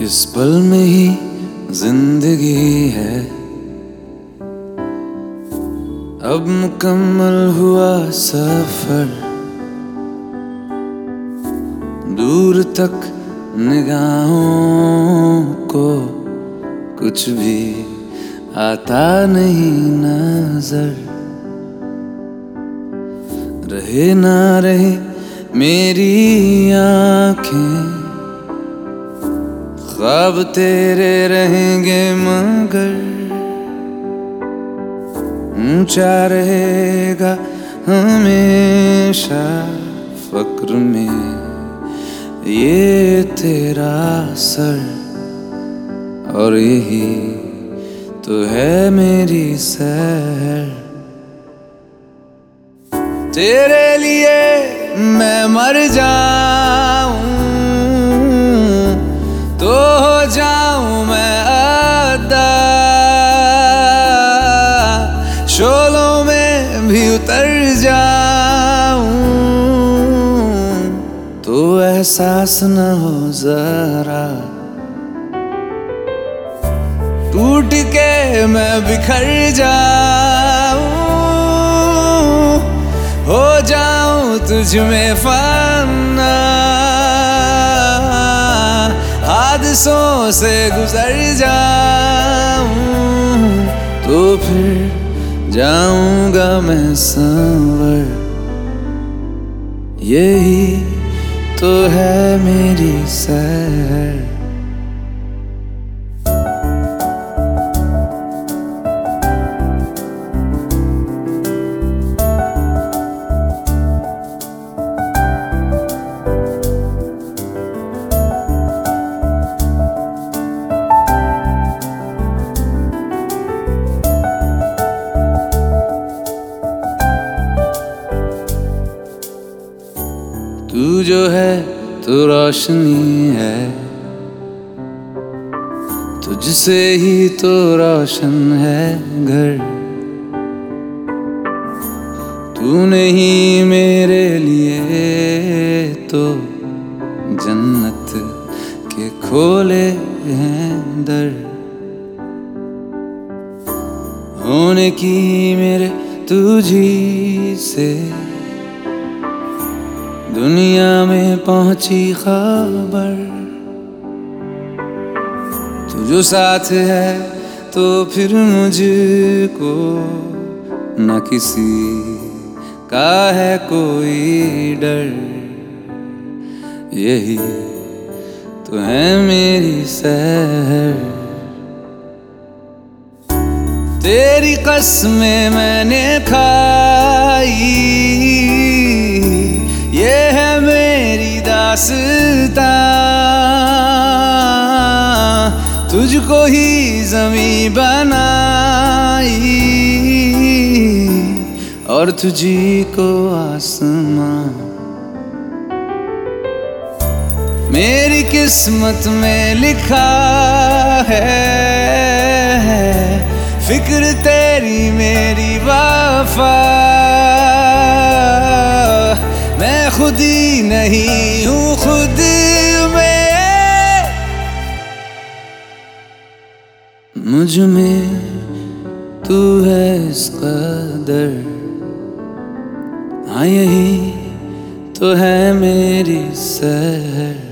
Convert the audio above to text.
इस पल में ही जिंदगी है, अब मुकम्मल हुआ सफर। दूर तक निगाहों को कुछ भी आता नहीं नजर। रहे ना रहे मेरी आँखें, ख्वाब तेरे रहेंगे मगर ऊंचा रहेगा हमेशा फक्र में ये तेरा सर। और यही तो है मेरी सैर। तेरे लिए मैं मर जाऊं तो हो जाऊं मैं अदा, शोलों में भी उतर जाऊं तो एहसास न हो जरा। टूट के मैं बिखर जाऊं, हो जाऊं तुझ में फना, हादसों से गुजर जाऊं तो फिर जाऊंगा मैं संवर। यही तो है मेरी सैर। तू जो है तो रोशनी है, तुझसे ही तो रोशन है घर। तू नहीं मेरे लिए तो जन्नत के खोले हैं दर। होने की मेरे तुझी से दुनिया में पहुंची खबर। तू जो साथ है तो फिर मुझको न किसी का है कोई डर। यही तो है मेरी सैर। तेरी कसमें मैंने खाई, ये है मेरी दास्तां। तुझको ही ज़मीं बनाई और तुझी को आसमां। मेरी किस्मत में लिखा है फिक्र तेरी मेरी वफा। मैं खुद ही नहीं हूँ खुद में, मुझ में तू है इस कदर। हाँ यही तो है मेरी सैर।